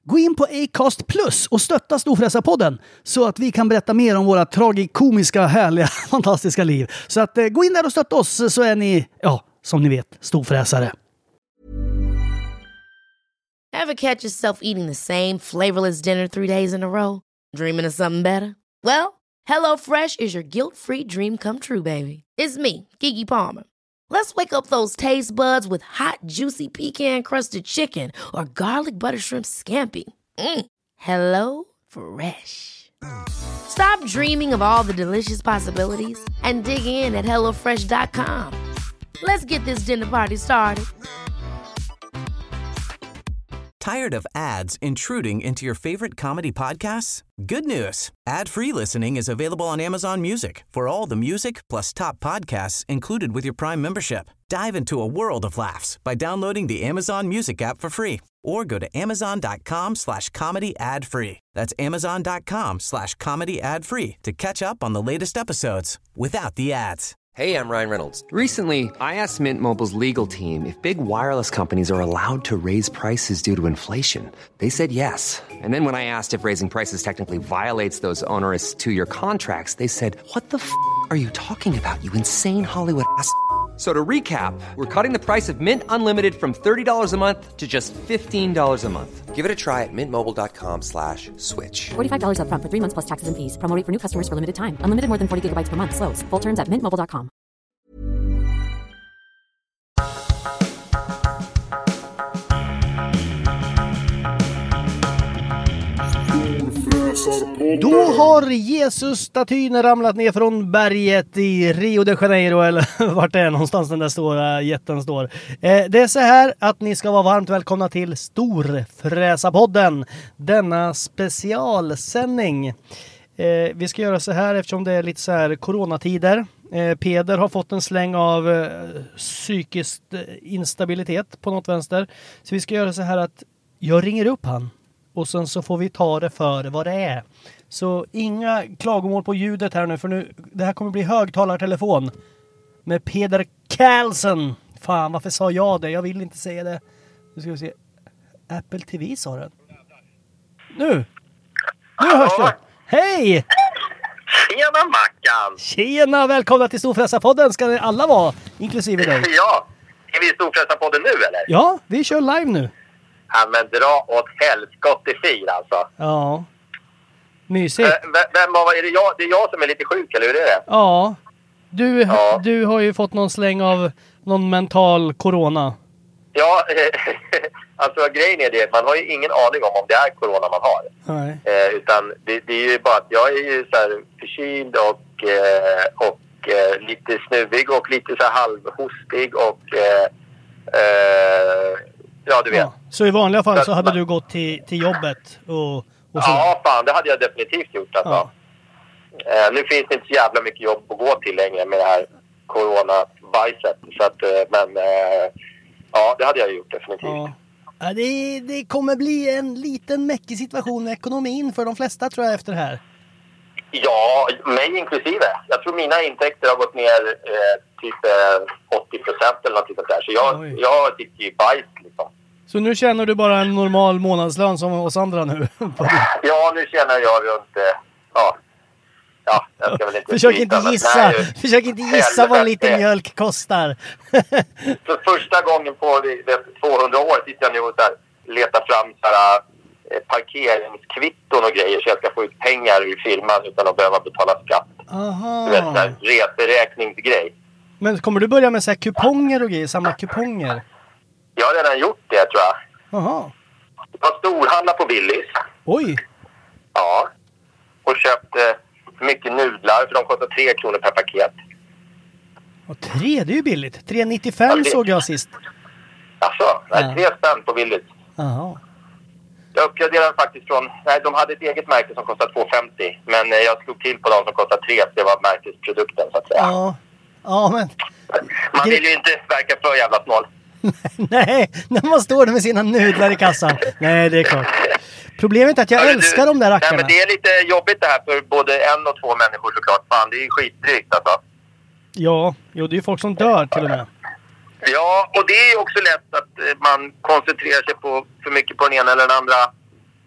Gå in på Acast Plus och stötta Storfräsarpodden så att vi kan berätta mer om våra tragikomiska, härliga, fantastiska liv. Så att gå in där och stötta oss så är ni, ja, som ni vet, storfräsare. Ever catch yourself eating the same flavorless dinner 3 days in a row? Dreaming of something better? Well, HelloFresh is your guilt-free dream come true, baby. It's me, Keke Palmer. Let's wake up those taste buds with hot, juicy pecan-crusted chicken or garlic butter shrimp scampi. Hello Fresh. Stop dreaming of all the delicious possibilities and dig in at HelloFresh.com. Let's get this dinner party started. Tired of ads intruding into your favorite comedy podcasts? Good news. Ad-free listening is available on Amazon Music for all the music plus top podcasts included with your Prime membership. Dive into a world of laughs by downloading the Amazon Music app for free or go to amazon.com/comedy ad-free. That's amazon.com/comedy ad-free to catch up on the latest episodes without the ads. Hey, I'm Ryan Reynolds. Recently, I asked Mint Mobile's legal team if big wireless companies are allowed to raise prices due to inflation. They said yes. And then when I asked if raising prices technically violates those onerous 2-year contracts, they said, "What the f*** are you talking about, you insane Hollywood ass?" So to recap, we're cutting the price of Mint Unlimited from $30 a month to just $15 a month. Give it a try at mintmobile.com/switch. $45 up front for 3 months plus taxes and fees. Promo rate for new customers for limited time. Unlimited more than 40 gigabytes per month. Slows full terms at mintmobile.com. Då har Jesus-statyn ramlat ner från berget i Rio de Janeiro, eller vart det är någonstans den där stora jätten står. Det är så här att ni ska vara varmt välkomna till Storfräsarpodden, denna specialsändning. Vi ska göra så här eftersom det är lite så här coronatider. Peder har fått en släng av psykisk instabilitet på något vänster. Så vi ska göra så här att jag ringer upp han. Och sen så får vi ta det för vad det är. Så inga klagomål på ljudet här nu. För nu, det här kommer bli högtalartelefon. Med Peder Karlsson. Fan, varför sa jag det? Jag vill inte säga det. Nu ska vi se. Apple TV sa den. Nu hörs du. Hej! Tjena Mackan! Tjena, välkomna till Storfräsarpodden. Ska alla vara, inklusive dig? Ja, är vi i Storfräsarpodden nu eller? Ja, vi kör live nu. Ja, men dra åt helskott i fyr alltså. Ja. Mysigt. Vem var är det? Det är jag som är lite sjuk, eller hur är det? Ja. Du har ju fått någon släng av någon mental corona. Ja, alltså grejen är det. Man har ju ingen aning om det är corona man har. Nej. Utan det är ju bara att jag är ju så här förkyld och lite snuvig och lite så här halvhostig och ja, du vet. Ja. Så i vanliga fall så hade du gått till jobbet och så? Ja, fan, det hade jag definitivt gjort alltså. Ja. Nu finns det inte så jävla mycket jobb att gå till längre med det här corona-bajset. Så att, ja, det hade jag gjort definitivt. Ja. Det kommer bli en liten mäckig situation med ekonomin för de flesta, tror jag, efter det här. Ja, mig inklusive. Jag tror mina intäkter har gått ner typ 80% eller något sånt där. Så jag sitter ju bajs liksom. Så nu tjänar du bara en normal månadslön som oss andra nu? Ja, nu tjänar jag runt... Ja, jag ska väl inte... Försök inte gissa vad en liten mjölk kostar. Så första gången på 200 år sitter jag nu och letar fram parkeringskvitton och grejer så jag ska få ut pengar ur firman utan att behöva betala skatt. Aha. Du vet, sån här reseräkningsgrej. Men kommer du börja med så här kuponger och grejer, samla kuponger? Jag har redan gjort det, tror jag. Aha. Jag har storhandlat på Willys. Oj. Ja. Och köpt mycket nudlar för de kostar 3 kronor per paket. Och 3, det är ju billigt. 3,95 såg jag sist. Alltså, 3 spänn på Willys. Jaha. Jag uppgraderade faktiskt från... Nej, de hade ett eget märke som kostade 2,50. Men jag slog till på de som kostade 3. Det var märkesprodukten, så att säga. Ja, men... Man vill ju inte verka för jävla snål. Nej, när man står där med sina nudlar i kassan. Nej, det är klart. Problemet är att jag älskar de där rackarna. Nej, men det är lite jobbigt det här för både 1 och 2 människor såklart. Fan, det är ju skitdrygt alltså. Ja, jo, det är ju folk som dör till och med. Ja, och det är ju också lätt att man koncentrerar sig på för mycket på den ena eller den andra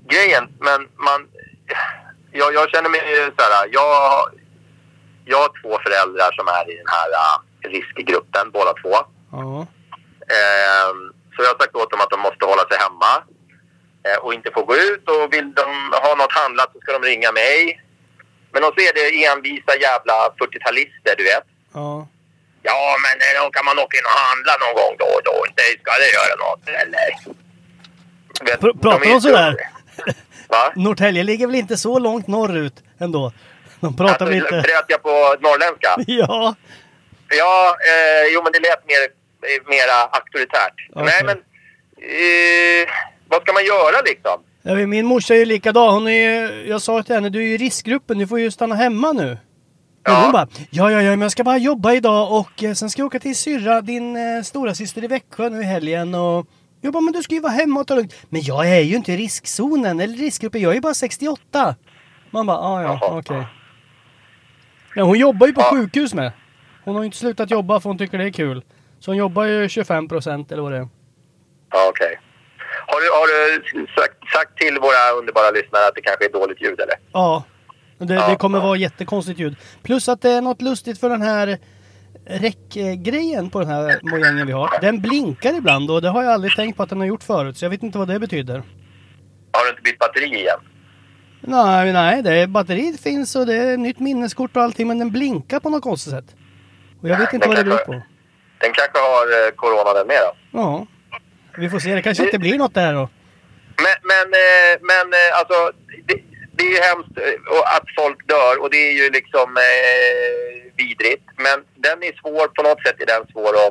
grejen. Men jag känner mig så här. Jag har 2 föräldrar som är i den här riskgruppen, båda 2. Ja. Så jag har sagt åt dem att de måste hålla sig hemma. Och inte få gå ut. Och vill de ha något handlat så ska de ringa mig. Men så är det envisa jävla 40-talister, du vet. Ja. Ja, men då kan man åka in och handla någon gång då och då. Inte ska det göra något, eller? Pratar de sådär? Va? Norrtälje ligger väl inte så långt norrut ändå? De pratar väl inte... Bröt jag på norrländska? Ja. Ja, jo men det lät mera auktoritärt. Okay. Nej, men vad ska man göra liksom? Ja, min morsa är ju likadan. Jag sa till henne, du är ju i riskgruppen, du får ju stanna hemma nu. Och hon bara, ja, men jag ska bara jobba idag och sen ska jag åka till syrra, din stora syster i Växjö nu i helgen. Och jag bara, men du ska ju vara hemma och ta lugnt. Men jag är ju inte i riskzonen eller riskgruppen, jag är bara 68. Man bara, ja, okej. Ja, hon jobbar ju på sjukhus med. Hon har ju inte slutat jobba för hon tycker det är kul. Så hon jobbar ju 25% eller vad det är. Ja, okej. Har du sagt till våra underbara lyssnare att det kanske är dåligt ljud, eller? Ja, det kommer vara jättekonstigt ljud. Plus att det är något lustigt för den här räckgrejen på den här mojängen vi har. Den blinkar ibland och det har jag aldrig tänkt på att den har gjort förut. Så jag vet inte vad det betyder. Har du inte bytt batteri igen? Nej, det är batteriet finns och det är nytt minneskort och allting. Men den blinkar på något konstigt sätt. Och jag vet inte vad det beror på. Den kanske har corona den med då? Ja, vi får se. Det kanske inte blir något där då. Men alltså, det är ju hemskt att folk dör och det är ju liksom vidrigt. Men den är svår, på något sätt är den svår att...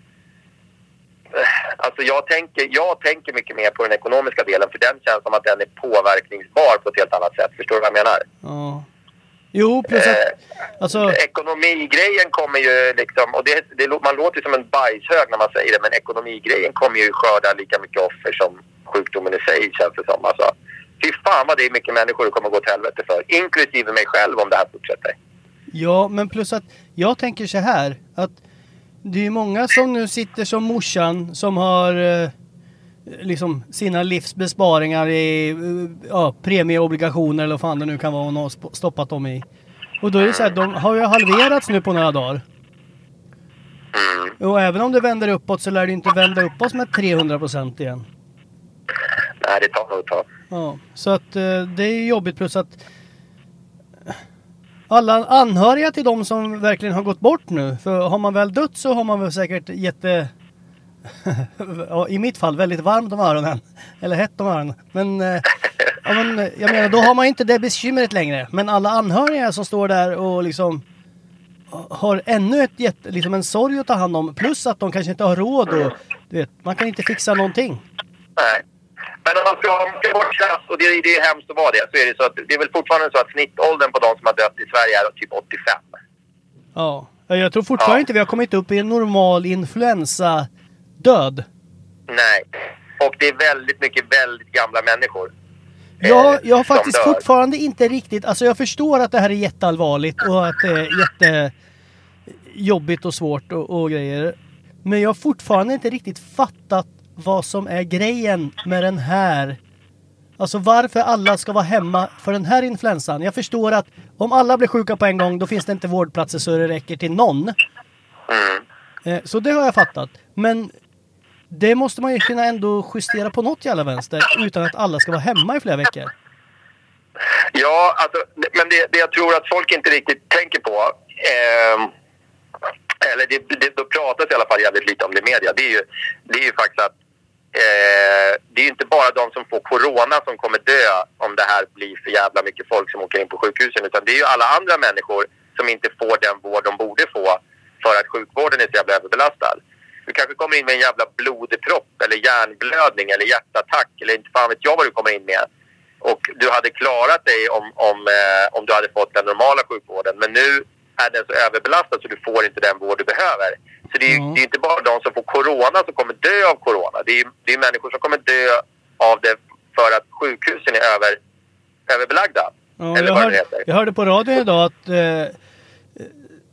Alltså jag tänker mycket mer på den ekonomiska delen för den känns som att den är påverkningsbar på ett helt annat sätt. Förstår du vad jag menar? Ja. Jo, plus att... Alltså... Ekonomigrejen kommer ju liksom... Och man låter som en bajshög när man säger det, men ekonomigrejen kommer ju skörda lika mycket offer som sjukdomen i sig, känns det som. Alltså, fy fan vad det är mycket människor det kommer gå till helvete för. Inklusive mig själv om det här fortsätter. Ja, men plus att jag tänker så här, att det är många som nu sitter som morsan som har liksom sina livsbesparingar i premieobligationer eller vad fan det nu kan vara hon har stoppat dem i. Och då är det så här, de har ju halverats nu på några dagar. Och även om det vänder uppåt så lär det inte vända uppåt med 300% igen. Nej, det tar nog ett tag. Ja, så att det är jobbigt, plus att alla anhöriga till de som verkligen har gått bort nu, för har man väl dött så har man väl säkert i mitt fall väldigt varmt om öronen, eller hett om öronen, men jag menar då har man inte det bekymret längre, men alla anhöriga som står där och liksom har ännu liksom en sorg att ta hand om, plus att de kanske inte har råd och du vet, man kan inte fixa någonting. Nej. Men om man ska bort klass, och det är hemskt att vara det, så är det så att det är väl fortfarande så att snittåldern på de som har dött i Sverige är typ 85. Ja, jag tror fortfarande inte vi har kommit upp i en normal influensa-död. Nej, och det är väldigt mycket väldigt gamla människor. Ja, jag har faktiskt fortfarande inte riktigt, alltså jag förstår att det här är jätteallvarligt och att det är jättejobbigt och svårt och grejer. Men jag har fortfarande inte riktigt fattat vad som är grejen med den här. Alltså varför alla ska vara hemma för den här influensan. Jag förstår att om alla blir sjuka på en gång då finns det inte vårdplatser så det räcker till någon. Så det har jag fattat. Men det måste man ju kunna ändå justera på något jävla vänster utan att alla ska vara hemma i flera veckor. Ja, alltså, men det jag tror att folk inte riktigt tänker på eller då pratas i alla fall jävligt lite om det i media. Det är ju faktiskt att det är ju inte bara de som får corona som kommer dö om det här blir för jävla mycket folk som åker in på sjukhusen, utan det är ju alla andra människor som inte får den vård de borde få för att sjukvården är så jävla överbelastad. Du kanske kommer in med en jävla blodpropp eller hjärnblödning eller hjärtattack eller inte fan vet jag vad du kommer in med. Och du hade klarat dig om du hade fått den normala sjukvården, men nu är den så överbelastad så du får inte den vård du behöver. Så det är inte bara de som får corona som kommer dö av corona. Det är människor som kommer dö av det för att sjukhusen är överbelagda. Ja, eller jag hörde på radio idag att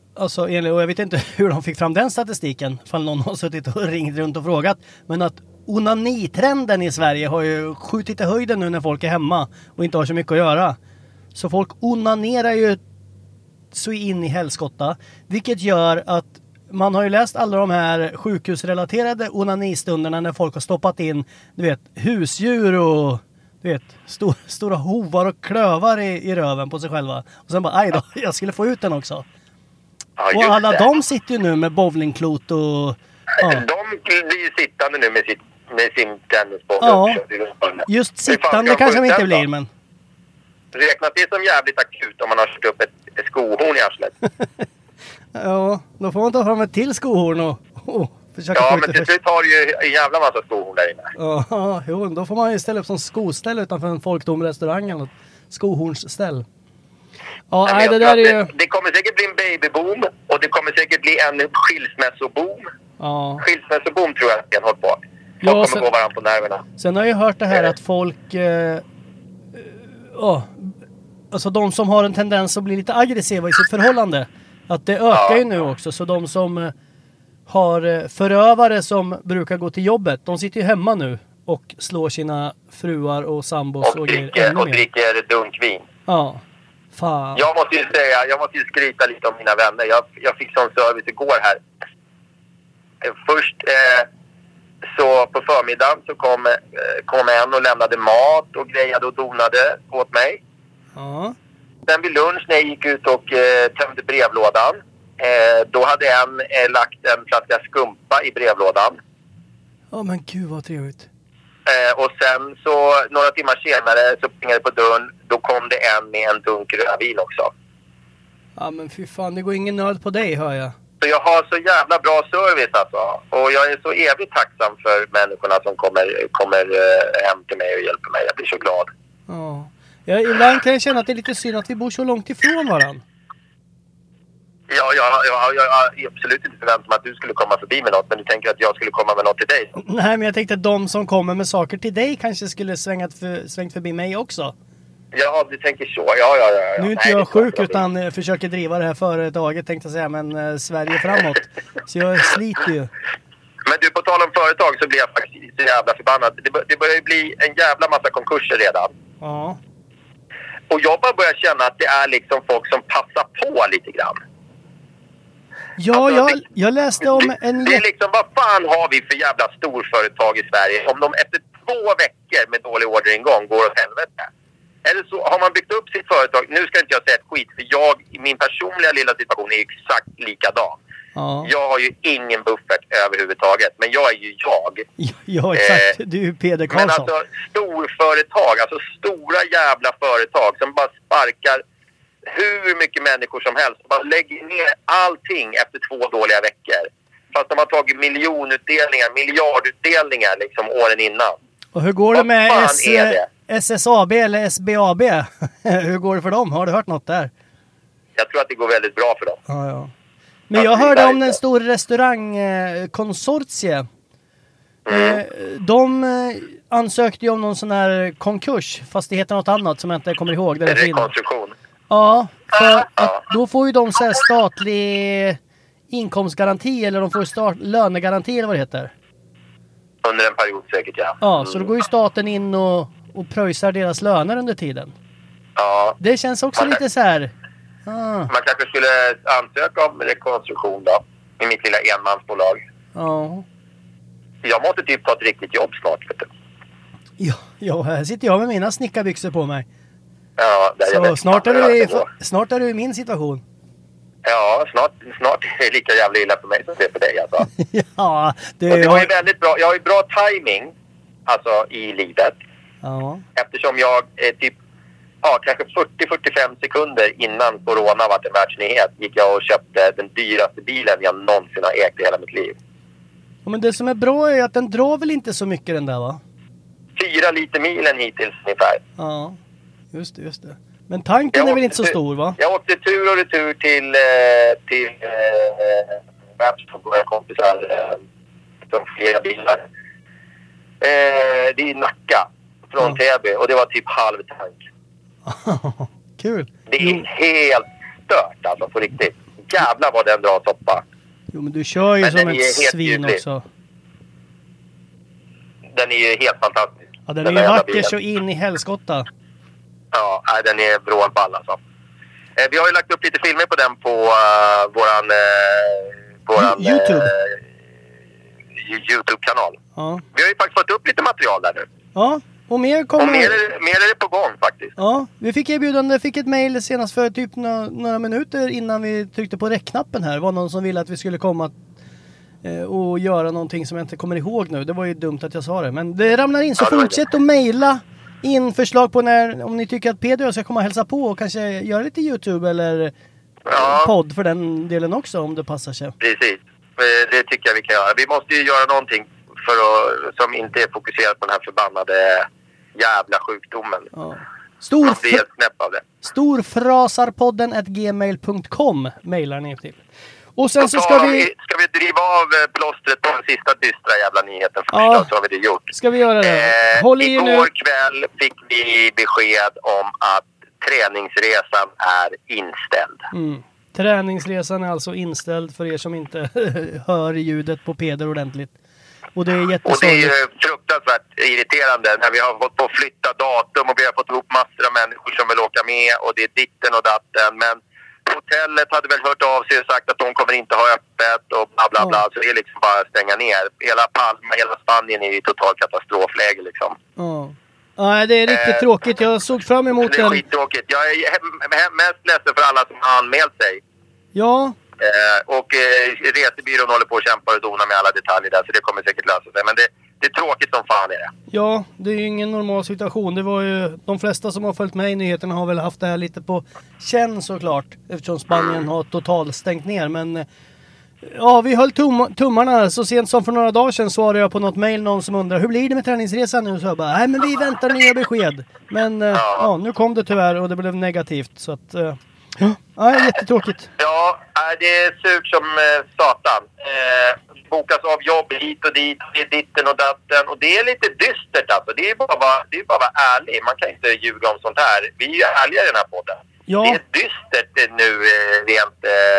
och jag vet inte hur de fick fram den statistiken, ifall någon har suttit och ringt runt och frågat, men att onanitrenden i Sverige har ju skjutit i höjden nu när folk är hemma och inte har så mycket att göra. Så folk onanerar ju så in i helskotta. Vilket gör att man har ju läst alla de här sjukhusrelaterade onanistunderna när folk har stoppat in, du vet, husdjur och du vet, stora hovar och klövar i röven på sig själva. Och sen bara, aj då, jag skulle få ut den också. Ja, och alla de sitter ju nu med bowlingklot och... Ja. De blir ju sittande nu med sin tennisboll. Ja, just sittande kanske de inte blir, men... Räknas det som jävligt akut om man har kört upp ett skohorn i arslet? Ja, då får man ta fram ett till skohorn och försöka ja, skjuta men till slut har du ju en jävla massa skohorn där inne. Ja, jo, då får man ju ställa upp som skoställ utanför en folkdomrestaurang eller något skohornsställ. Ja, nej, det där är ju... Det kommer säkert bli en babyboom och det kommer säkert bli en skilsmässoboom. Ja. Skilsmässoboom tror jag att jag har hållit på. Folk kommer gå varandra på nerverna. Sen har jag hört det här att folk... alltså de som har en tendens att bli lite aggressiva i sitt förhållande. Att det ökar ju nu också. Så de som har förövare som brukar gå till jobbet, de sitter ju hemma nu och slår sina fruar och sambos och dricker dunkvin. Ja. Fan. Jag måste ju skryta lite om mina vänner. Jag fick sån service igår här. Först så på förmiddagen så kom en och lämnade mat och grejade och donade åt mig. Ja. Sen vid lunch när jag gick ut och tömde brevlådan, då hade en lagt en flaska skumpa i brevlådan. Ja, men gud vad trevligt. Och sen så några timmar senare så pingade på dörren, då kom det en med en dunk rödvin också. Ja, men fy fan, det går ingen nöd på dig, hör jag. Så jag har så jävla bra service alltså. Och jag är så evigt tacksam för människorna som kommer hem till mig och hjälper mig. Jag blir så glad. Ja, ibland kan jag känna att det är lite synd att vi bor så långt ifrån varann. Ja, jag absolut inte förväntat mig att du skulle komma förbi med något. Men du tänker att jag skulle komma med något till dig? Nej, men jag tänkte att de som kommer med saker till dig kanske skulle svängt förbi mig också. Ja, du tänker så. Ja. Nu är inte jag sjuk utan försöker driva det här företaget, tänkte jag säga. Men Sverige framåt. Så jag sliter ju. Men du, på tal om företag så blir jag faktiskt så jävla förbannad. Det börjar ju bli en jävla massa konkurser redan. Ja. Och jag bara börjar känna att det är liksom folk som passar på lite grann. Ja, alltså, jag läste om en... Det är liksom, vad fan har vi för jävla storföretag i Sverige om de efter 2 veckor med dålig orderingång går åt helvete? Eller så har man byggt upp sitt företag, nu ska inte jag säga ett skit för min personliga lilla situation är exakt likadan. Ja. Jag har ju ingen buffert överhuvudtaget, men jag är ju jag. Ja, exakt. Du är ju Peder Karlsson. Men alltså storföretag, alltså stora jävla företag som bara sparkar hur mycket människor som helst. Bara lägger ner allting efter 2 dåliga veckor. Fast de har tagit miljonutdelningar, miljardutdelningar liksom åren innan. Och hur går det med SSAB eller SBAB? Hur går det för dem? Har du hört något där? Jag tror att det går väldigt bra för dem. Ja. Men jag hörde om en stor restaurangkonsortie. De ansökte ju om någon sån här konkurs, fast det heter något annat som jag inte kommer ihåg. Det är rekonstruktion. Ja, för att då får ju de så här statlig inkomstgaranti eller de får lönegaranti eller vad det heter. Under en period säkert, ja. Ja, så då går ju staten in och pröjsar deras löner under tiden. Ja. Det känns också lite så här... Man kanske skulle ansöka om rekonstruktion då. I mitt lilla enmansbolag. Ja. Jag måste typ ta ett riktigt jobb snart, vet du. Ja, här sitter jag med mina snickarbyxor på mig. Ja, så snart är du i min situation. Ja, snart är det lika jävla illa för mig som det är för dig alltså. Ja, det var ju väldigt bra. Jag har ju bra timing alltså i livet. Ja. Eftersom jag typ kanske 40-45 sekunder innan corona var en världsnyhet gick jag och köpte den dyraste bilen jag någonsin har ägt i hela mitt liv. Ja, men det som är bra är att den drar väl inte så mycket den där, va? 4 liter milen hittills ungefär. Ja, just det. Men tanken är väl inte så stor, va? Jag åkte tur och retur till Världstorp och kompisar som flera bilar. Det är Nacka från Täby och det var typ halv tank. Kul. Det är helt stört alltså, på riktigt. Jävlar vad den drar soppa. Jo, men du kör ju som ett svin också. Den är ju helt fantastisk. Ja, den är ju vacker så in i helskotta. Ja, den är vrålball alltså. Vi har ju lagt upp lite filmer på den på våran YouTube-kanal. Ja. Vi har ju faktiskt fått upp lite material där nu. Ja, och mer kommer... Och mer är det på gång faktiskt. Ja, vi fick erbjudande, fick ett mejl senast för typ några minuter innan vi tryckte på räckknappen här. Det var någon som ville att vi skulle komma och göra någonting som jag inte kommer ihåg nu. Det var ju dumt att jag sa det. Men det ramlar in, så fortsätt att mejla in förslag på om ni tycker att Peder och jag ska komma och hälsa på och kanske göra lite YouTube eller podd för den delen också om det passar sig. Precis, det tycker jag vi kan göra. Vi måste ju göra någonting som inte är fokuserat på den här förbannade jävla sjukdomen. Ja. Storfrasarpodden@gmail.com mejlar ni till. Och sen så ska vi driva av plåstret på den sista dystra jävla nyheten först, så har vi det gjort. Ska vi göra det? Igår kväll fick vi besked om att träningsresan är inställd. Träningsresan är alltså inställd för er som inte hör ljudet på Peder ordentligt. Och det är jättesorgligt. Och det är ju fruktansvärt irriterande när vi har fått på flytta datum och vi har fått ihop massor av människor som vill åka med och det är ditten och datten. Men hotellet hade väl hört av sig och sagt att de kommer inte ha öppet och bla bla bla. Så det är liksom bara att stänga ner. Hela Palma, hela Spanien är ju total katastrofläge liksom. Ja, det är riktigt tråkigt. Jag såg fram emot det. Det är skittråkigt. Jag är mest ledsen för alla som har anmält sig. Ja. Och resebyrån håller på att kämpa och dona med alla detaljer där, så det kommer säkert lösa sig. Men det är tråkigt som fan är det. Ja, det är ju ingen normal situation. Det var ju de flesta som har följt med i nyheterna har väl haft det här lite på känn såklart. Eftersom Spanien har totalt stängt ner. Men ja, vi höll tummarna. Så sent som för några dagar sedan svarade jag på något mejl någon som undrar hur blir det med träningsresan nu? Så jag bara, nej men vi väntar nya besked. Men nu kom det tyvärr och det blev negativt. Så att... Ja, jättetråkigt. Ja, det är surt som satan. Bokas av jobb hit och dit, det är ditten och datten. Och det är lite dystert alltså. Det är bara att vara ärlig. Man kan inte ljuga om sånt här. Vi är ju ärliga i den här podden. Ja. Det är dystert nu rent...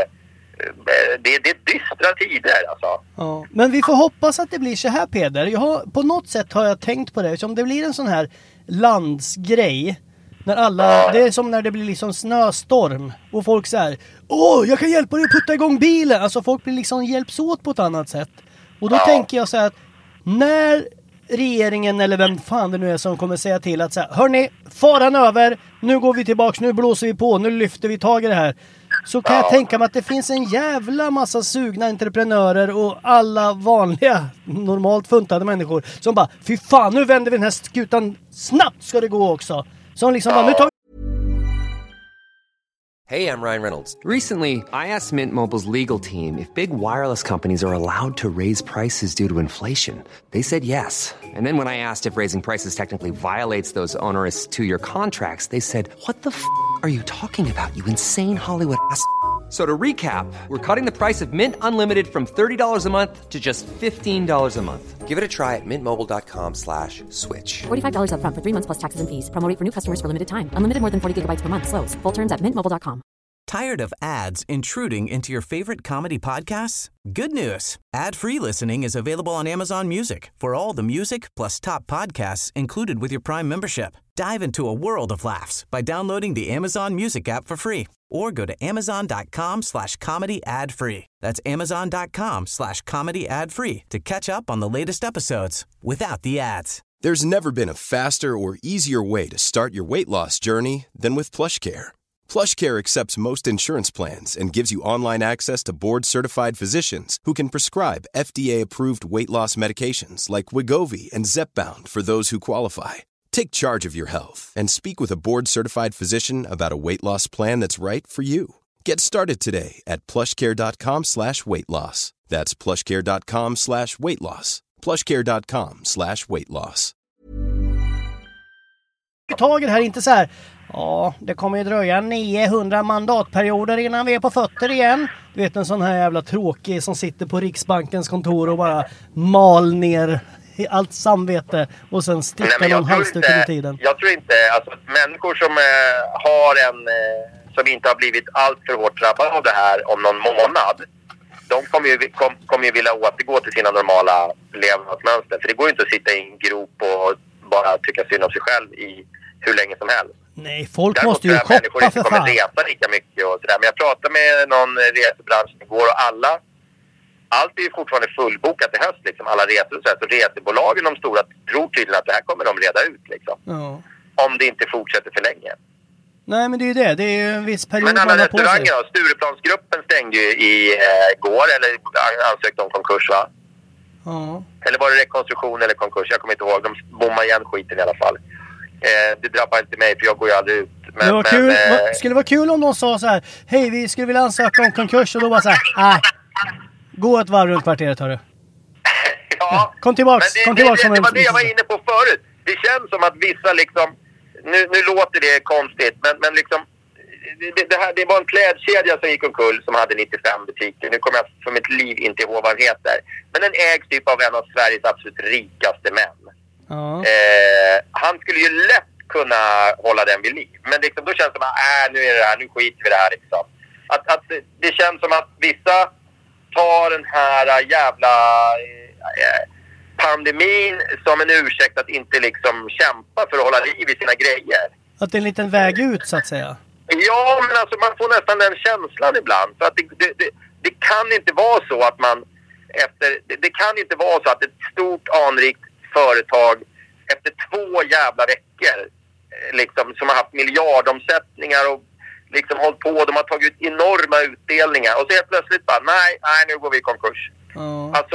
Det är dystra tider alltså. Ja, men vi får hoppas att det blir så här, Peder. På något sätt har jag tänkt på det. Som det blir en sån här landsgrej... När alla, det är som när det blir liksom snöstorm och folk säger, jag kan hjälpa dig att putta igång bilen. Alltså folk blir liksom hjälps åt på ett annat sätt. Och då tänker jag så här att när regeringen eller vem fan det nu är som kommer säga till att säga, hörni, faran över, nu går vi tillbaks, nu blåser vi på, nu lyfter vi tag i det här. Så kan jag tänka mig att det finns en jävla massa sugna entreprenörer och alla vanliga, normalt funtade människor som bara, fy fan, nu vänder vi den här skutan, snabbt ska det gå också. Som liksom bara, nu tar... Hey, I'm Ryan Reynolds. Recently, I asked Mint Mobile's legal team if big wireless companies are allowed to raise prices due to inflation. They said yes. And then when I asked if raising prices technically violates those onerous 2-year contracts, they said, what the f*** are you talking about, you insane Hollywood ass? So to recap, we're cutting the price of Mint Unlimited from $30 a month to just $15 a month. Give it a try at mintmobile.com/switch. $45 up front for 3 months plus taxes and fees. Promo rate for new customers for limited time. Unlimited more than 40 gigabytes per month. Slows full terms at mintmobile.com. Tired of ads intruding into your favorite comedy podcasts? Good news. Ad-free listening is available on Amazon Music for all the music plus top podcasts included with your Prime membership. Dive into a world of laughs by downloading the Amazon Music app for free or go to amazon.com/comedy ad-free. That's amazon.com/comedy ad-free to catch up on the latest episodes without the ads. There's never been a faster or easier way to start your weight loss journey than with PlushCare. PlushCare accepts most insurance plans and gives you online access to board-certified physicians who can prescribe FDA-approved weight loss medications like Wegovy and Zepbound for those who qualify. Take charge of your health and speak with a board-certified physician about a weight loss plan that's right for you. Get started today at plushcare.com/weightloss. That's plushcare.com/weightloss. plushcare.com/weightloss. Taget här inte så här. Ja, det kommer ju dröja 900 mandatperioder innan vi är på fötter igen. Du vet, en sån här jävla tråkig som sitter på Riksbankens kontor och bara mal ner i allt samvete och sen stickar någon halsduk i tiden. Jag tror inte, alltså människor som som inte har blivit allt för hårt drabbade av det här om någon månad, de kommer ju vilja återgå till sina normala levnadsmönster. För det går ju inte att sitta i en grop och bara tycka synd om sig själv i hur länge som helst. Nej, folk Däremot måste ju shoppa människor för inte kommer fan. resa lika mycket och sådär. Men jag pratade med någon resebransch igår och allt är ju fortfarande fullbokat i höst liksom, alla resor och så här. Så resebolagen, de stora, tror tydligen att det här kommer de reda ut liksom. Ja. Om det inte fortsätter för länge. Nej, men det är ju det. Det är ju en viss period Men alla man har på sig. restauranger då? Stureplansgruppen stängde ju igår, eller ansökte om konkurs va? Ja. Eller var det rekonstruktion eller konkurs? Jag kommer inte ihåg. De bommar igen skiten i alla fall. Det drabbar inte mig för jag går ju aldrig ut. Men, Det var kul. Skulle vara kul om de sa så här: hej, vi skulle vilja ansöka om konkurs. Och då bara så här: gå ett varv runt kvarteret, hör du. Ja, Kom tillbaks. men det var det jag var inne på förut. Det känns som att vissa liksom... Nu låter det konstigt, men liksom... Det var en klädkedja som gick omkull som hade 95 butiker. Nu kommer jag för mitt liv inte ihåg vad den heter. Men den ägs typ av en av Sveriges absolut rikaste män. Ja. Han skulle ju lätt kunna hålla den vid liv. Men liksom, då känns det som att nu är det här, nu skiter vi det här liksom. Att det känns som att vissa tar den här jävla pandemin som en ursäkt att inte liksom kämpa för att hålla liv i sina grejer. Att det är en liten väg ut, så att säga. Ja, men alltså man får nästan den känslan ibland. För att det kan inte vara så att man det kan inte vara så att ett stort anrikt företag efter 2 jävla veckor liksom, som har haft miljardomsättningar och liksom hållit på, de har tagit ut enorma utdelningar och så helt plötsligt bara, nej, nu går vi i konkurs. Alltså,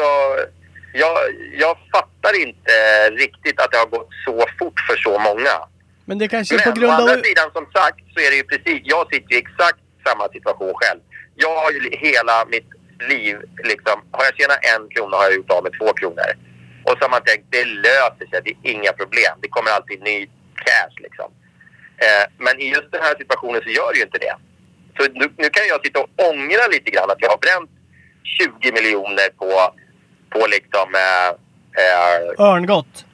jag fattar inte riktigt att det har gått så fort för så många. Men det kanske är Men på grund å andra av... sidan, som sagt, så är det ju precis, jag sitter i exakt samma situation själv. Jag har ju hela mitt liv liksom, har jag tjänat 1 krona har jag gjort av med 2 kronor. Och så har man tänkt, det löser sig, det är inga problem. Det kommer alltid ny cash liksom. Men i just den här situationen så gör det ju inte det. Så nu kan jag sitta och ångra lite grann att jag har bränt 20 miljoner på liksom... Örngott.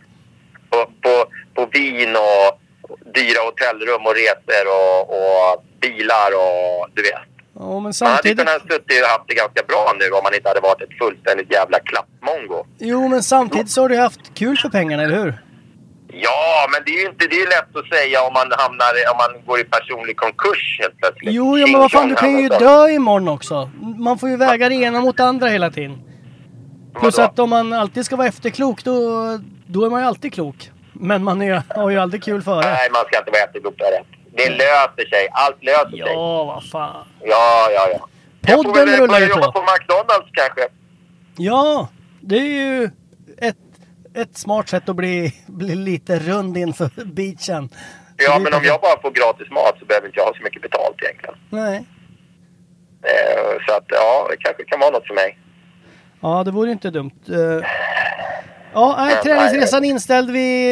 På vin och dyra hotellrum och resor och bilar och du vet. Ja, men Man hade samtidigt... kunnat suttit och haft det ganska bra nu om man inte hade varit ett fullständigt jävla klappmongo. Jo, men samtidigt så har du haft kul för pengarna, eller hur? Ja, men det är ju inte, det är lätt att säga om man går i personlig konkurs helt plötsligt. Jo, men vad fan, du kan ju dö imorgon också. Man får ju väga det ena mot andra hela tiden. Plus att om man alltid ska vara efterklok, då är man ju alltid klok. Men man har ju aldrig kul före. Nej, man ska inte vara efterklok, det är rätt. Det löser sig, allt löser sig. Ja, vad fan. Ja. Podden rullar ju jobba på McDonalds kanske. Ja, det är ju ett smart sätt att bli lite rund inför beachen. Ja, men om jag bara får gratis mat så behöver inte jag ha så mycket betalt egentligen. Nej. Så att, ja, det kanske kan vara något för mig. Ja, det vore inte dumt. Träningsresan inställd.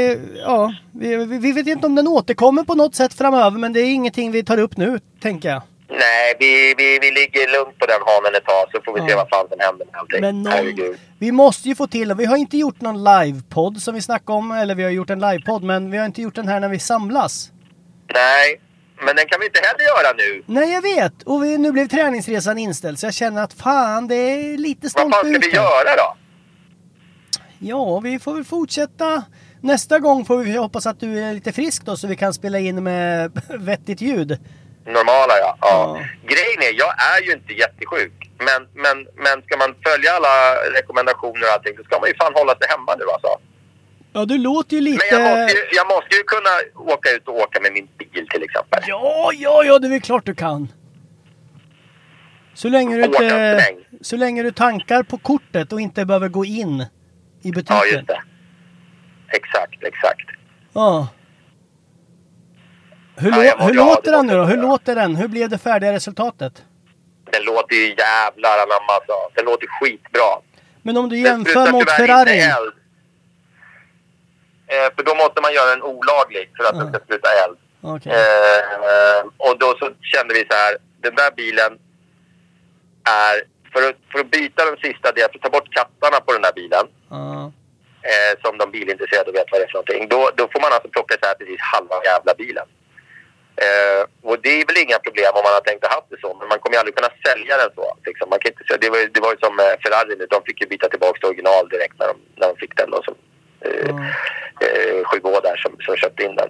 Vi vet inte om den återkommer på något sätt framöver, men det är ingenting vi tar upp nu, tänker jag. Nej, vi ligger lugnt på den hanen ett tag så får vi se vad fan som händer med allting. Men vi måste ju få till, vi har inte gjort någon livepodd som vi snackade om, eller vi har gjort en livepodd, men vi har inte gjort den här när vi samlas. Nej, men den kan vi inte heller göra nu. Nej, jag vet. Och nu blev träningsresan inställd, så jag känner att fan, det är lite stolpe. Vad fan ska vi göra då? Ja, vi får väl fortsätta. Nästa gång får vi hoppas att du är lite frisk då, så vi kan spela in med vettigt ljud. Normala, ja. Grejen är, jag är ju inte jättesjuk. Men ska man följa alla rekommendationer och allting så ska man ju fan hålla sig hemma nu alltså. Ja, du låter ju lite... Men jag måste ju kunna åka ut och åka med min bil till exempel. Ja, det är väl klart du kan. Så länge du tankar på kortet och inte behöver gå in i butiken. Ja, just det. Exakt. Ja. Hur låter den nu då? Hur låter den? Hur blev det färdiga resultatet? Den låter ju jävlar anamma alltså. Den låter skitbra. Men om du jämför mot Ferrari? För då måste man göra den olaglig för att den ska sluta eld. Okay. Och då så kände vi så här, den där bilen är, för att byta den sista delen, för att ta bort kattarna på den där bilen. Som de bilintresserade vet vad det är för någonting. Då får man alltså plocka så här precis halva jävla bilen. Och det är väl inga problem om man har tänkt att ha det så. Men man kommer ju aldrig kunna sälja den så. Liksom. Man kan inte säga, det var ju som Ferrari nu. De fick ju byta tillbaka till original direkt när de fick den. Då, som 7 där som köpte in den.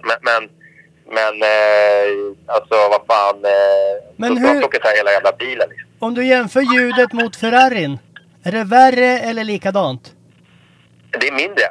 Men alltså vad fan. Men hur? De plockar hela jävla bilen liksom. Om du jämför ljudet mot Ferrarin, är det värre eller likadant? Det är mindre.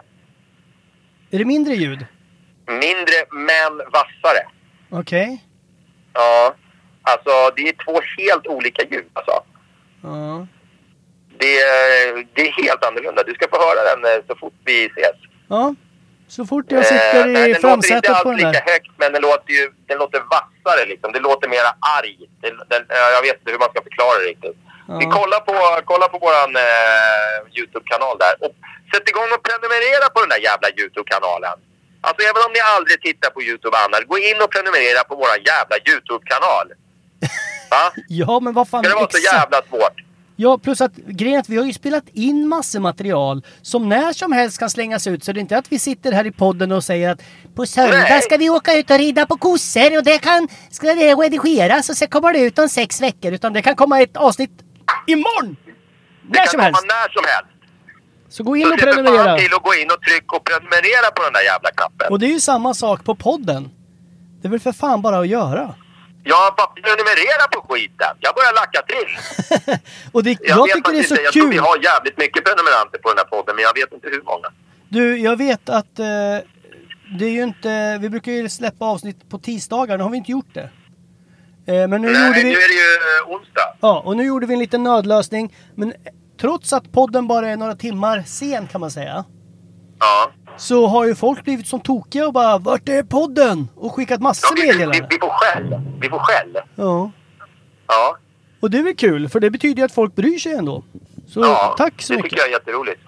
Är det mindre ljud? Mindre men vassare. Okej. Okay. Ja, alltså det är 2 helt olika ljud alltså. Ja. Det är helt annorlunda. Du ska få höra den så fort vi ses. Ja, så fort jag sitter i framsätet på den där. Den låter inte alls lika högt, men den låter vassare liksom. Det låter mera arg. Jag vet inte hur man ska förklara det riktigt. Ja. Vi kollar på våran YouTube-kanal där. Och sätt igång och prenumerera på den där jävla YouTube-kanalen. Alltså även om ni aldrig tittar på YouTube annars, gå in och prenumerera på våran jävla YouTube-kanal. Va? Ja, men vad fan. Det var så jävla svårt. Ja, plus att grejen är att vi har ju spelat in massor material som när som helst kan slängas ut. Så det är inte att vi sitter här i podden och säger att på söndag ska vi åka ut och rida på kossor och ska det redigeras och så kommer det ut om 6 veckor. Utan det kan komma ett avsnitt imorgon. När som helst. När som helst. Så gå in och prenumerera. Till att gå in och trycka och prenumerera på den där jävla knappen. Och det är ju samma sak på podden. Det är väl för fan bara att göra. Ja, bara prenumerera på skiten. Jag börjar lacka till. Och jag tycker det är så kul. Jag tror vi har jävligt mycket prenumeranter på den här podden, men jag vet inte hur många. Du, jag vet att det är ju inte... Vi brukar ju släppa avsnitt på tisdagar. Nu har vi inte gjort det. Men nu nu är det ju onsdag. Ja, och nu gjorde vi en liten nödlösning. Men trots att podden bara är några timmar sen kan man säga. Ja. Så har ju folk blivit som tokiga och bara, vart är podden? Och skickat massor meddelanden. Vi får skäll. Ja. Ja. Och det är väl kul, för det betyder ju att folk bryr sig ändå. Så tack så mycket. Det tycker jag är jätteroligt.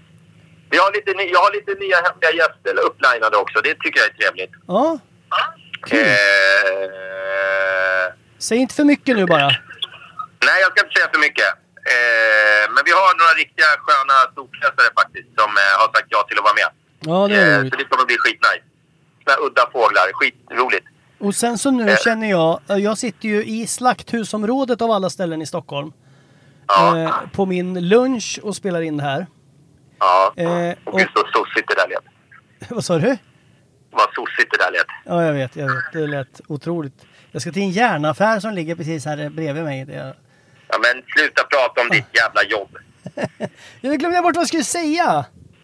Jag har lite nya hemliga gäster upplinade också. Det tycker jag är trevligt. Ja. Kul. Säg inte för mycket nu bara. Nej, jag ska inte säga för mycket. Men vi har några riktiga sköna storkläsare faktiskt som har sagt ja till att vara med. Ja, det är roligt. Så det kommer bli skitnice. Sådana udda fåglar, skitroligt. Och sen så nu känner jag sitter ju i Slakthusområdet av alla ställen i Stockholm. Ja. På min lunch och spelar in det här. Ja, och så sossigt det där lät. Vad sa du? Vad sossigt det där lät. Ja, jag vet. Det lät otroligt. Jag ska till en järnaffär som ligger precis här bredvid mig. Ja, men sluta prata om ditt jävla jobb. Jag glömde bort vad jag skulle säga.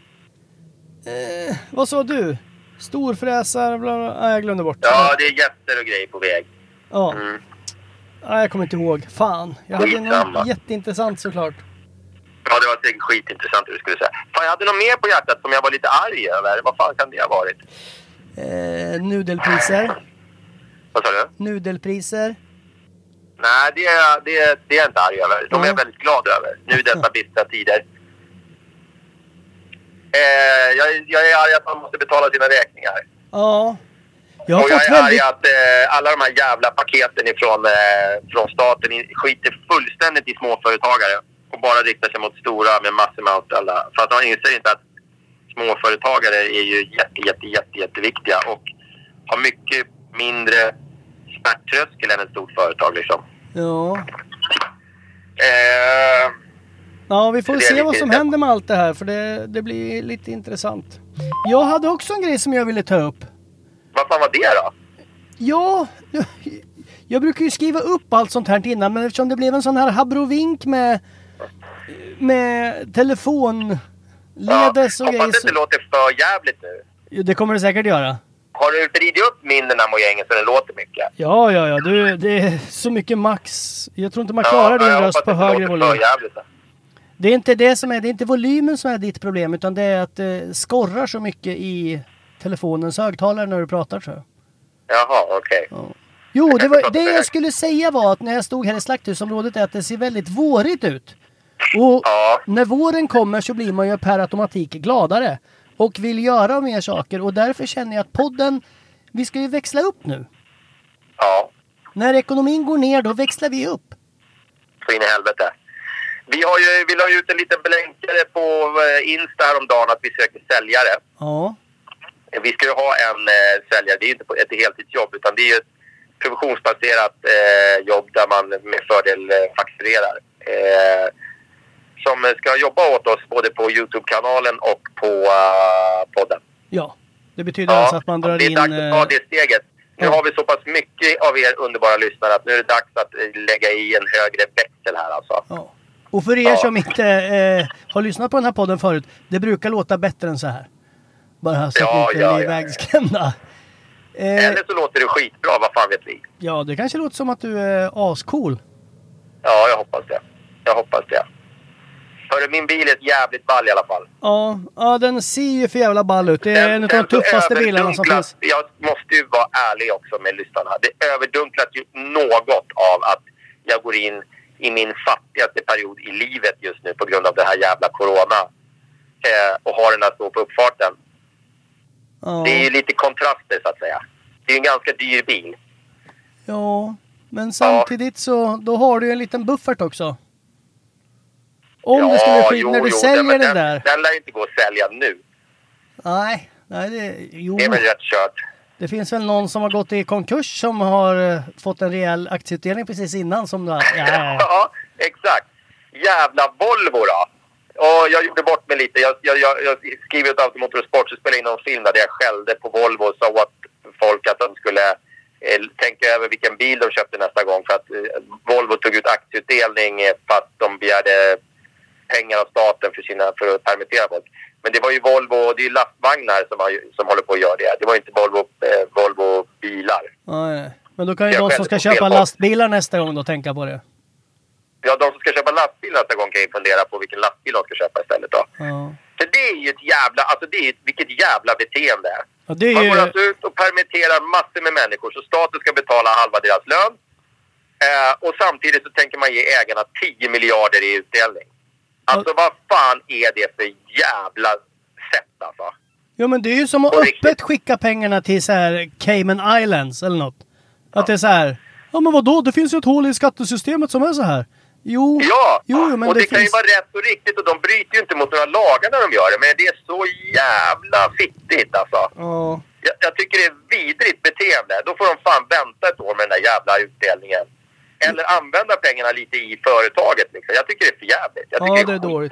Vad sa du? Storfräsar, bla bla. Nej, jag glömde bort. Ja, det är jätter och grejer på väg. Ja. Nej, jag kommer inte ihåg. Fan. Jag hade något jätteintressant såklart. Ja, det var säkert skitintressant du skulle säga. Fan, jag hade något mer på hjärtat som jag var lite arg över. Vad fan kan det ha varit? Nudelpriser. Vad sa du? Nudelpriser. Nej, det är jag inte arg över. De är jag väldigt glad över. Nu i dessa bistra tider. Jag är arg att man måste betala sina räkningar. Ja. Jag är arg att alla de här jävla paketen från staten skiter fullständigt i småföretagare. Och bara riktar sig mot stora med massor med anställda. För att de inser inte att småföretagare är ju jätteviktiga. Och har mycket mindre smärttröskel än ett stort företag liksom. Ja. Ja, vi får se vad som händer med allt det här. För det blir lite intressant. Jag hade också en grej som jag ville ta upp. Vad fan var det då? Ja, jag brukar ju skriva upp allt sånt här innan. Men eftersom det blev en sån här habrovink med telefonledes och grejer. Hoppas det låter för jävligt nu. Det kommer det säkert göra. Har du vridit upp min den här mojängen så det låter mycket? Ja. Det är så mycket max. Jag tror inte man klarar din röst på högre volym. Det är inte det är inte volymen som är ditt problem, utan det är att det skorrar så mycket i telefonens högtalare när du pratar, tror jag. Jaha, okej. Ja. Jo, det jag skulle säga var att när jag stod här i Slakthusområdet är att det ser väldigt vårigt ut. Och när våren kommer så blir man ju per automatik gladare och vill göra mer saker. Och därför känner jag att podden, vi ska ju växla upp nu. Ja. När ekonomin går ner, då växlar vi upp. Så in i helvete. Vi la ut en liten blänkare på Insta häromdagen att vi söker säljare. Ja. Vi ska ju ha en säljare, det är ju inte ett heltidsjobb utan det är ju provisionsbaserat jobb där man med fördel fakturerar. Som ska jobba åt oss både på YouTube-kanalen och på podden. Ja, det betyder alltså att man drar in... Det är dags att ta det steget. Nu har vi så pass mycket av er underbara lyssnare att nu är det dags att lägga i en högre växel här alltså. Ja. Och för er som inte har lyssnat på den här podden förut, det brukar låta bättre än så här. Bara så att ni inte blir ivägskrämda. Eller så låter det skitbra, vad fan vet vi? Ja, det kanske låter som att du är ascool. Ja, jag hoppas det. Hörru, min bil är ett jävligt ball i alla fall. Ja, den ser ju för jävla ball ut. Det är en av de tuffaste bilarna som finns. Jag måste ju vara ärlig också med lyssnarna. Det överdunklas ju något av att jag går in i min fattigaste period i livet just nu på grund av det här jävla corona. Och har den att stå på uppfarten. Det är ju lite kontraster så att säga. Det är en ganska dyr bil. Ja, men samtidigt så då har du en liten buffert också. Om det skulle ske när du säljer den där. Den lär inte gå att sälja nu. Nej, det är väl rätt kört. Det finns väl någon som har gått i konkurs som har fått en rejäl aktieutdelning precis innan som Ja, exakt. Jävla Volvo då. Och jag gjorde bort mig lite. Jag skriver ut Automotor och Sport, så spelade in någon film där jag skällde på Volvo och sa åt folk att de skulle tänka över vilken bil de köpte nästa gång, för att Volvo tog ut aktieutdelning fast de begärde pengar av staten för att permittera folk. Men det var ju Volvo, det är ju lastvagnar som håller på att göra det. Det var inte Volvo bilar. Nej. Men då kan ju de som ska köpa lastbilar nästa gång då tänka på det. Ja, de som ska köpa lastbil nästa gång kan ju fundera på vilken lastbil de ska köpa istället då. Ja. För det är ju ett jävla, alltså det är vilket jävla beteende. Ja, det är man ju... går alltså ut och permitterar massor med människor så staten ska betala halva deras lön. Och samtidigt så tänker man ge ägarna 10 miljarder i utdelning. Alltså vad fan är det för jävla sätt alltså? Ja, men det är ju som att öppet skicka pengarna till så här Cayman Islands eller något. Att det är så här, ja men vadå, det finns ju ett hål i skattesystemet som är så här. Jo, men och det kan finns... ju vara rätt och riktigt och de bryter ju inte mot några lagar när de gör det. Men det är så jävla fittigt alltså. Ja. Jag tycker det är vidrigt beteende. Då får de fan vänta ett år med den där jävla utdelningen. Eller använda pengarna lite i företaget liksom. Jag tycker det är för jävligt. Jag tycker det är dåligt.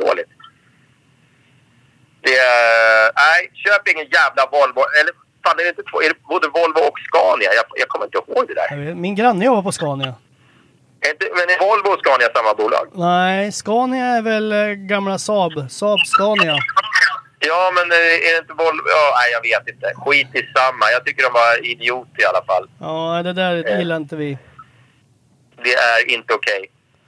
Det är... Nej, köp ingen jävla Volvo. Eller fan, är det inte två? Är det både Volvo och Scania? Jag kommer inte ihåg det där. Min granne jobbar på Scania. Men är Volvo och Scania samma bolag? Nej, Scania är väl gamla Saab Scania. Ja, men är det inte Volvo? Ja, nej, jag vet inte. Skit i samma. Jag tycker de var idiot i alla fall. Ja, det där gillar inte vi. Det är inte okej.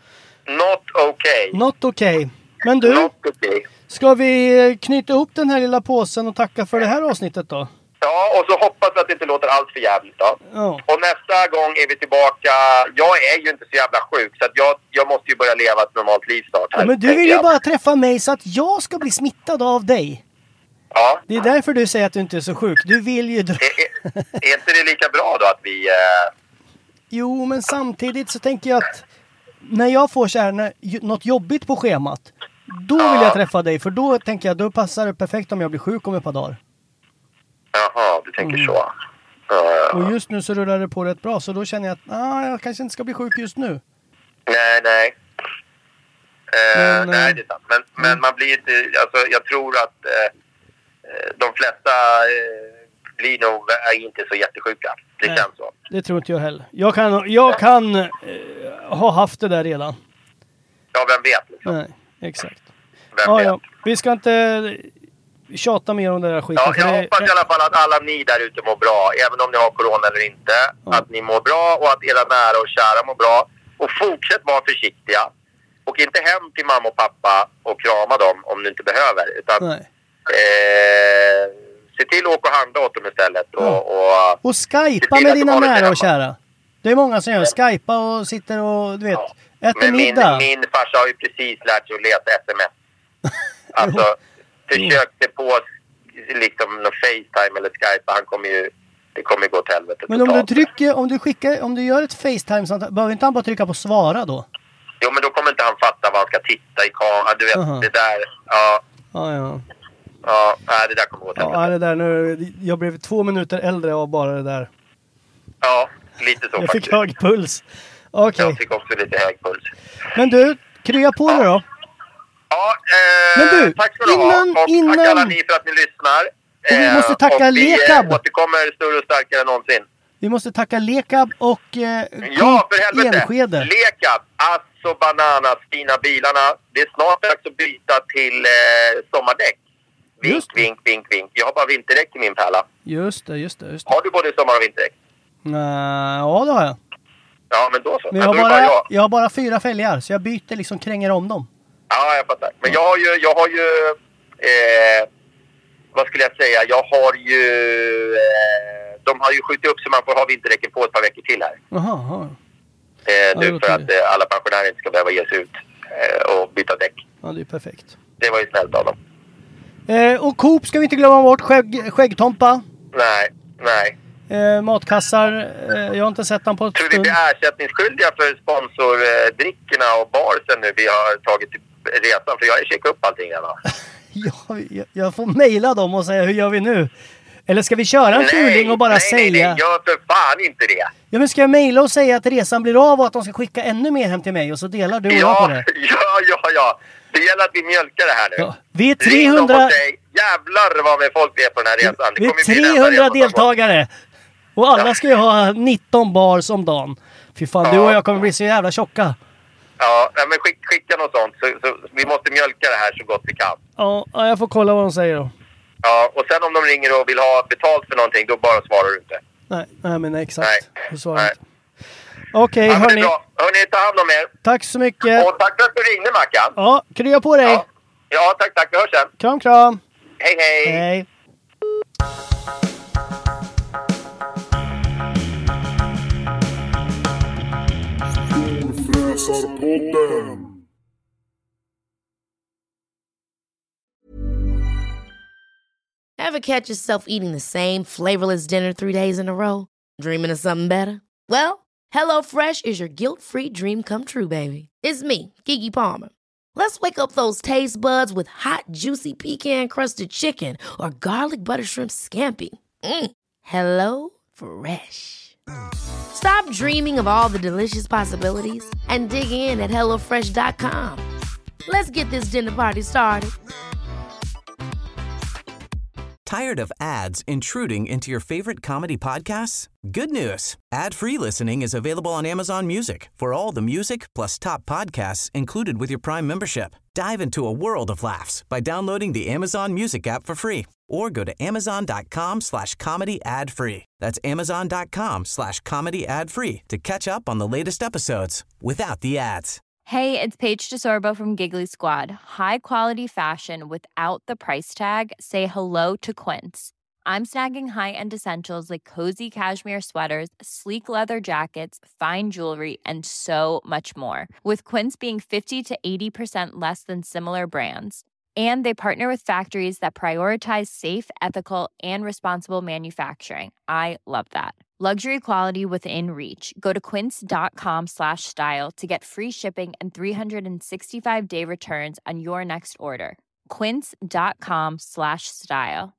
Not okay. Men du, ska vi knyta ihop den här lilla påsen och tacka för det här avsnittet då? Ja, och så hoppas att det inte låter allt för jävligt då. Ja. Och nästa gång är vi tillbaka. Jag är ju inte så jävla sjuk så att jag måste ju börja leva ett normalt liv snart. Ja, men du vill ju bara träffa mig så att jag ska bli smittad av dig. Ja. Det är därför du säger att du inte är så sjuk. Du vill ju... Är inte det lika bra då att vi... Jo, men samtidigt så tänker jag att när jag får så här något jobbigt på schemat, då vill jag träffa dig. För då tänker jag, då passar det perfekt om jag blir sjuk om ett par dagar. Jaha, du tänker så. Och just nu så rullar det på rätt bra. Så då känner jag att jag kanske inte ska bli sjuk just nu. Nej. Nej, det är sant. Men man blir inte... Alltså, jag tror att de flesta blir nog inte så jättesjuka. Det känns så. Det tror inte jag heller. Jag kan ha haft det där redan. Ja, vem vet liksom. Nej, exakt. Vem vet? Ja. Vi ska inte tjata mer om det där skiten. Ja, jag hoppas i alla fall att alla ni där ute mår bra. Även om ni har corona eller inte. Ja. Att ni mår bra och att era nära och kära mår bra. Och fortsätt vara försiktiga. Och inte hem till mamma och pappa och krama dem om du inte behöver. Utan se till att åka och handla åt dem istället. Och skypa med dina nära och kära. Det är många som gör skypa och sitter och du vet, äter middag. Min farsa har ju precis lärt sig att leta sms. Alltså, försökte på liksom någon FaceTime eller Skype. Det kommer gå till helvete. Men om du gör ett FaceTime, behöver inte han bara trycka på svara då? Jo, men då kommer inte han fatta vad han ska titta i kameran. Du vet, det där, Ja, det där kommer gå till helvete. Ja, det där nu. Jag blev 2 minuter äldre av bara det där. Ja, lite så Jag faktiskt. fick hög puls. Okej. Jag fick också lite hög puls. Men du, krya på dig då. Ja, Men du, tack ska du ha. Och tack alla ni för att ni lyssnar. Och vi måste tacka och Lekab. vi återkommer större och starkare än någonsin. Vi måste tacka Lekab och Ja, för helvete. Enskede. Lekab, alltså bananas, fina bilarna. Det är snart dags att byta till sommardäck. Vink, Just det. vink, vink, vink. Jag har bara vinterdäck i min pärla. Just det. Har du både sommar- och vinterdäck? Ja, det har jag. Ja, men då så. Men Men då är det bara jag. jag har bara 4 fälgar, så jag byter liksom, kränger om dem. Ja, jag fattar. Men jag har ju vad skulle jag säga? Jag har ju de har ju skjutit upp så man får ha vinterdäcken på ett par veckor till här. Jaha. Nu för att alla pensionärer inte ska behöva ge sig ut och byta däck. Ja, det är perfekt. Det var ju snällt av dem. Och Coop ska vi inte glömma bort. Skäggtompa. Nej. Matkassar. Jag har inte sett den på ett Tror vi stund. blir ersättningsskyldiga för sponsordrickorna och barsen nu vi har tagit till resan? För jag har ju checkat upp allting här, va? Jag får mejla dem och säga, hur gör vi nu? Eller ska vi köra en fuling och bara säga... Nej, gör för fan inte det. Ja, men ska jag mejla och säga att resan blir av och att de ska skicka ännu mer hem till mig och så delar du och jag på det? Ja. Det gäller att vi mjölkar det här nu. Ja. Vi är Ring dem 300... och säg, jävlar vad med folk vi är på den här resan. Det Vi kommer bli är den enda 300 resan som deltagare! Och alla ska ju ha 19 bars om dagen. Fy fan, du och jag kommer bli så jävla tjocka. Ja, men skicka något sånt. Så vi måste mjölka det här så gott vi kan. Ja, jag får kolla vad de säger då. Ja, och sen om de ringer och vill ha betalt för någonting, då bara svarar du inte. Nej men exakt. Nej. Du svarar inte. Okej, Ja, men det är hörni. bra. Hörni, ta hand om er. Tack så mycket. Och tack för att du ringde, Mackan. Ja, krya på dig. Ja, tack. Vi hörs sen. Kram. Hej. Hej. Ever catch yourself eating the same flavorless dinner 3 days in a row? Dreaming of something better? Well, HelloFresh is your guilt-free dream come true, baby. It's me, Keke Palmer. Let's wake up those taste buds with hot, juicy pecan-crusted chicken or garlic butter shrimp scampi. Hello Fresh. Stop dreaming of all the delicious possibilities and dig in at HelloFresh.com. Let's get this dinner party started. Tired of ads intruding into your favorite comedy podcasts? Good news. Ad-free listening is available on Amazon Music for all the music plus top podcasts included with your Prime membership. Dive into a world of laughs by downloading the Amazon Music app for free or go to amazon.com/comedy ad-free. That's amazon.com/comedy ad-free to catch up on the latest episodes without the ads. Hey, it's Paige DeSorbo from Giggly Squad. High quality fashion without the price tag. Say hello to Quince. I'm snagging high-end essentials like cozy cashmere sweaters, sleek leather jackets, fine jewelry, and so much more. With Quince being 50 to 80% less than similar brands. And they partner with factories that prioritize safe, ethical, and responsible manufacturing. I love that. Luxury quality within reach. Go to quince.com/style to get free shipping and 365-day returns on your next order. Quince.com/style.